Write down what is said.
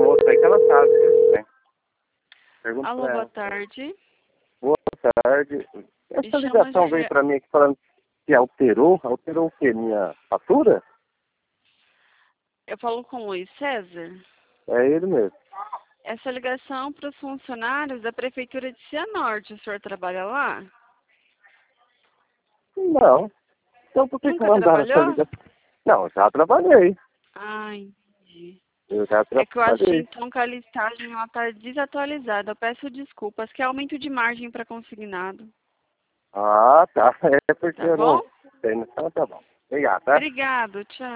moça aí que ela sabe disso, né? Pergunta Alô, pra boa ela. tarde. Boa tarde. Me Essa chama ligação veio Gé. pra mim aqui falando que alterou. Alterou o quê? Minha fatura? Eu falo com o Luiz César. É ele mesmo. Essa ligação para os funcionários da Prefeitura de Cianorte. O senhor trabalha lá? Não. Então por que Nunca mandaram essa trabalhou? ligação? Não, eu já trabalhei. Ah, entendi. Eu já É que eu achei trabalhei. então que a listagem está desatualizada. Eu peço desculpas, que é aumento de margem para consignado. Ah, tá. É porque Tá eu bom? não tenho. Então tá bom. Obrigado, tá? Obrigado, tchau.